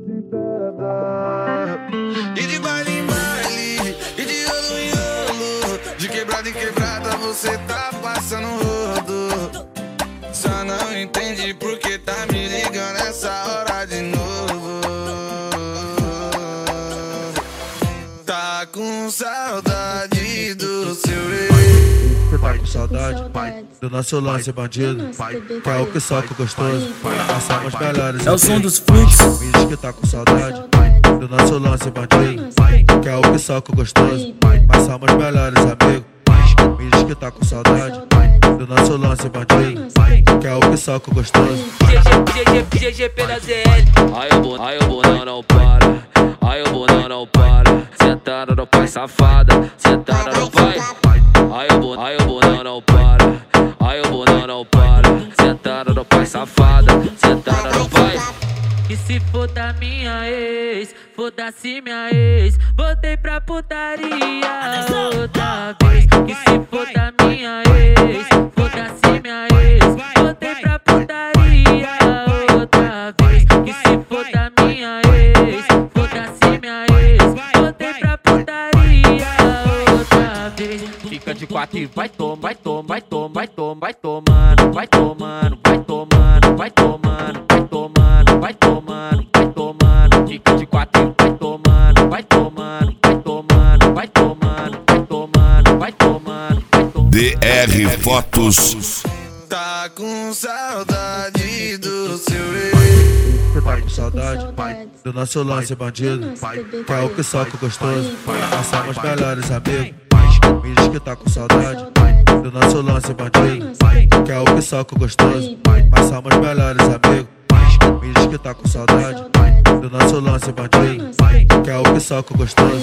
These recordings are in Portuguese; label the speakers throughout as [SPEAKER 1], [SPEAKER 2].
[SPEAKER 1] E de baile em baile, e de rolo em rolo, de quebrada em quebrada você tá passando rodo. Só não entende porque tá me ligando essa hora de novo. Tá com saudade do seu ex.
[SPEAKER 2] Pai com saudade, pai do nosso lance bandido, pai quer o que soca gostoso, passamos melhores.
[SPEAKER 3] É o som dos fluxos.
[SPEAKER 2] Me diz que tá com saudade, do nosso lance bandido, quer o que soca gostoso, passamos melhores amigos. Me diz que tá com saudade, do nosso lance bandido, quer o que soca gostoso.
[SPEAKER 3] GG pela ZL. Aí o bonão não para, aí o bonão não para. Sentada no pai safada, sentada no pai. Aí o bonão não para, aí o bonão não para. Sentada no pai safada, sentada no pai. E se for da minha ex, foda-se minha ex, botei pra putaria outra vez. E se for da minha ex, foda-se minha ex, botei pra putaria outra vez. E se for da minha ex, foda-se minha ex, botei pra putaria outra vez. Fica de quatro e vai tomando, vai tomando, vai tomando, vai tomando, vai tomando, vai tomando, vai tomando, vai tomando, vai tomando, vai tomando. Fica de quatro e vai tomando, vai tomando, vai tomando, vai tomando, vai tomando, vai tomando, vai tomando.
[SPEAKER 4] DR Fotos.
[SPEAKER 1] Tá com saudade do seu ex.
[SPEAKER 2] Pai com saudade, pai do nosso lance bandido, pai quer o que soca gostoso, passamos melhores amigos. Me diz que tá com saudade, do nosso lance bandido, quer o que soca gostoso, passamos melhores amigos. Me diz que tá com saudade, do nosso lance bandido, quer o que soca gostoso.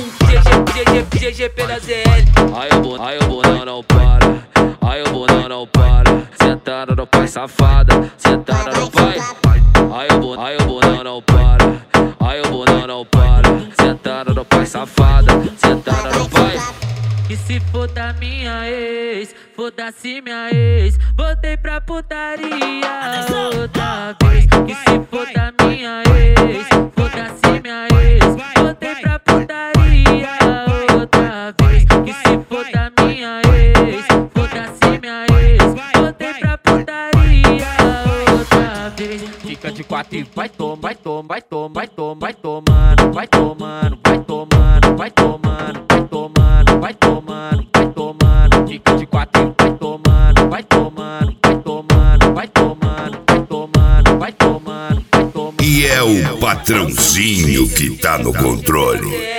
[SPEAKER 3] GG pela ZL. Aí o bonão não para, aí o bonão não para. Sentada no pai safada, sentada no pai. Aí o bonão não para, aí o bonão não para. Sentada no pai safada, sentada no pai. E se for da minha ex, foda-se minha ex, botei pra putaria outra vez. E se for da minha ex, foda-se minha ex, botei pra putaria outra vez. E se for da minha ex, foda-se minha ex, botei pra putaria outra vez. Fica de quatro e vai tomando, vai tomando, vai tomando, vai tomando, vai tomando, vai tomando, vai tomando, vai tomando, vai tomando, vai tomando. Fica de quatro e vai tomando, vai tomando, vai tomando, vai tomando, vai tomando, vai tomando, vai tomando.
[SPEAKER 4] E é o patrãozinho que tá no controle.